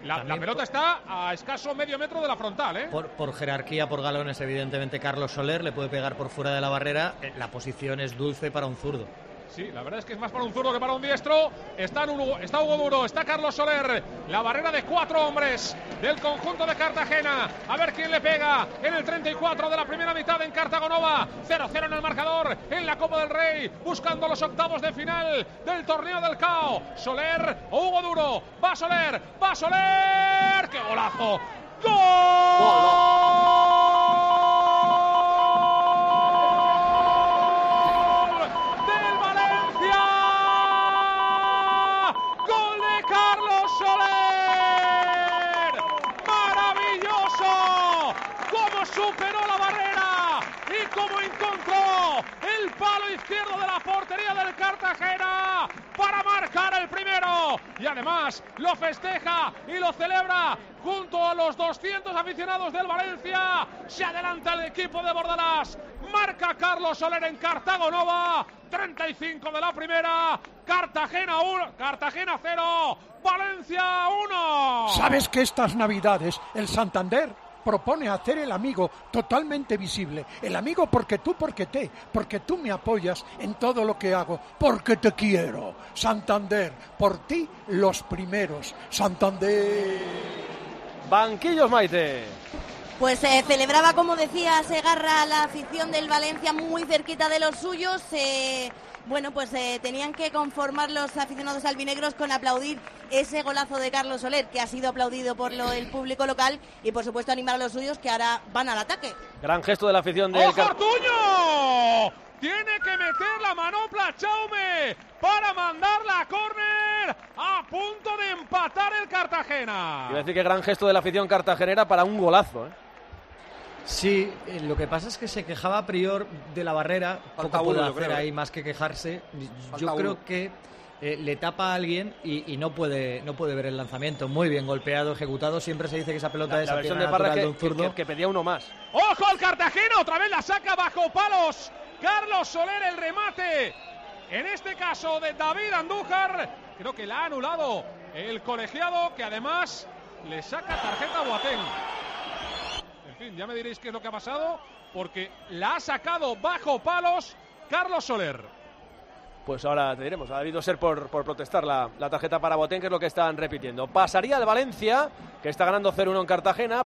La pelota está a escaso medio metro de la frontal, ¿eh? Por jerarquía, por galones, evidentemente Carlos Soler le puede pegar por fuera de la barrera. La posición es dulce para un zurdo. Sí, la verdad es que es más para un zurdo que para un diestro. Está Hugo Duro, está Carlos Soler. La barrera de 4 hombres del conjunto de Cartagena. A ver quién le pega en el 34 de la primera mitad en Cartagonova. 0-0 en el marcador en la Copa del Rey. Buscando los octavos de final del torneo del CAO. Soler o Hugo Duro. Va Soler, va Soler. ¡Qué golazo! ¡Gol! Superó la barrera y como encontró el palo izquierdo de la portería del Cartagena para marcar el primero, y además lo festeja y lo celebra junto a los 200 aficionados del Valencia. Se adelanta el equipo de Bordalás, marca Carlos Soler en Cartagonova. 35 de la primera, Cartagena 0, Valencia 1. ¿Sabes que estas navidades el Santander propone hacer el amigo totalmente visible? El amigo porque tú me apoyas en todo lo que hago, porque te quiero. Santander, por ti los primeros. Santander. Banquillos, Maite. Pues celebraba, como decía Segarra, la afición del Valencia muy cerquita de los suyos. Tenían que conformar los aficionados albinegros con aplaudir ese golazo de Carlos Soler, que ha sido aplaudido por el público local, y por supuesto animar a los suyos, que ahora van al ataque. Gran gesto de la afición del Ortuño. Tiene que meter la manopla Chaume para mandarla a córner, a punto de empatar el Cartagena. Quiero decir que gran gesto de la afición cartagenera para un golazo, ¿eh? Sí, lo que pasa es que se quejaba a priori de la barrera. Poco puede hacer ahí más que quejarse. Yo creo que le tapa a alguien y no puede ver el lanzamiento. Muy bien golpeado, ejecutado. Siempre se dice que esa pelota es la versión de Parra que pedía uno más. ¡Ojo al Cartagena! Otra vez la saca bajo palos Carlos Soler, el remate. En este caso de David Andújar. Creo que la ha anulado el colegiado, que además le saca tarjeta a Boateng. En fin, ya me diréis qué es lo que ha pasado, porque la ha sacado bajo palos Carlos Soler. Pues ahora te diremos, ha debido ser por protestar la tarjeta para Boateng, que es lo que están repitiendo. Pasaría el Valencia, que está ganando 0-1 en Cartagena.